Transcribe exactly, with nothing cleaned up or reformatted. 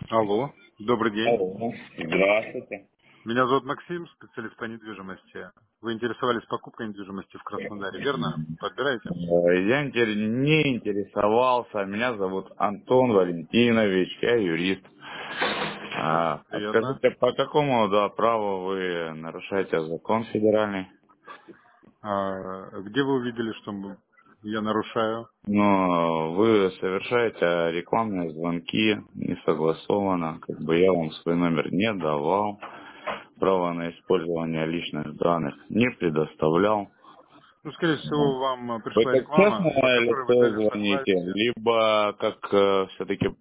Алло, добрый день. Алло, здравствуйте. Меня зовут Максим, специалист по недвижимости. Вы интересовались покупкой недвижимости в Краснодаре, верно? Подбираете? Э, Я интер- не интересовался. Меня зовут Антон Валентинович, я юрист. А, а Приятно. скажите, по какому да, праву вы нарушаете закон федеральный? А где вы увидели, что м- я нарушаю? Но вы совершаете рекламные звонки не согласованно, как бы я вам свой номер не давал, право на использование личных данных не предоставлял. Ну, скорее всего, вам э, Вы пришла как реклама, по частное которой вы лицо дали звоните, согласие. либо как все-таки